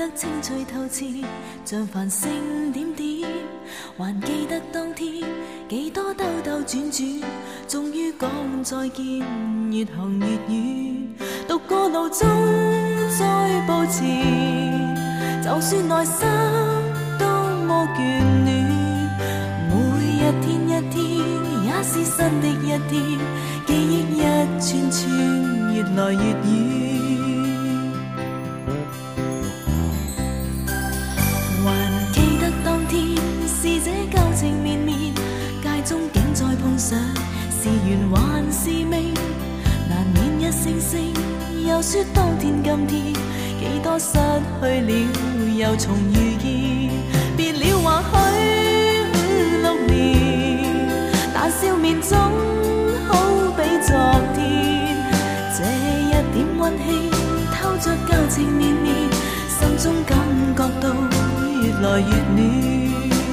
得清脆透彻，像繁星點點，還記得當天幾多兜兜轉轉，終於講再見，越行越遠。獨個路中再步前，就算內心多麼眷戀，每一天一天也是新的一天，記憶一串串越來越遠。還記得當天是這舊情綿綿，街中竟再碰上，是緣還是命？難免一聲聲又說當天今天，幾多失去了又重遇見，別了或許5、6年，但笑面總好比昨天。這一點溫馨透着舊情綿綿，心中感覺到越來越暖。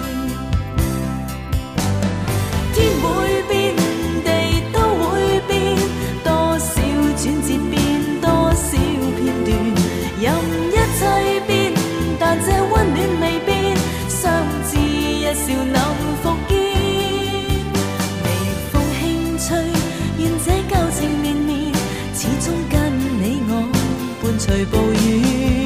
天會變，地都會變，多少轉折變多少片段，任一切變，但這溫暖未變，相知一笑能復見。微風輕吹，願這舊情綿綿，始終跟你我伴隨暴雨。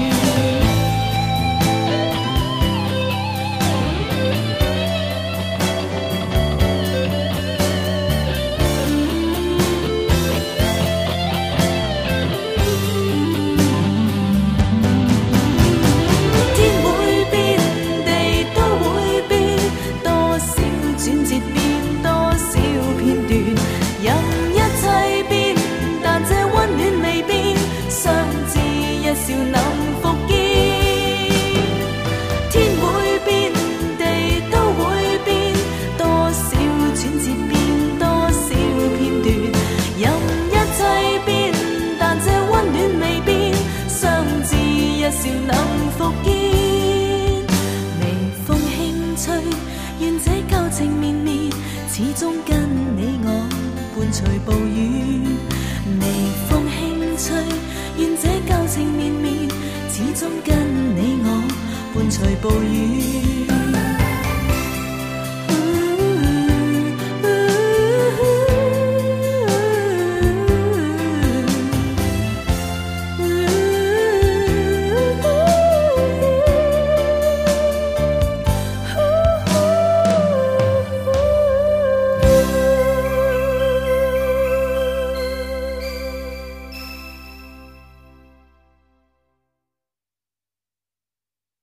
笑能復見，天會變，地都會變，多少轉折變多少片段，任一切變，但這溫暖未變，相知一笑能復見。微風輕吹，願這舊情綿綿，始終跟你我伴隨暴雨。微風輕吹，願這舊情綿綿，始終跟你我伴隨暴雨。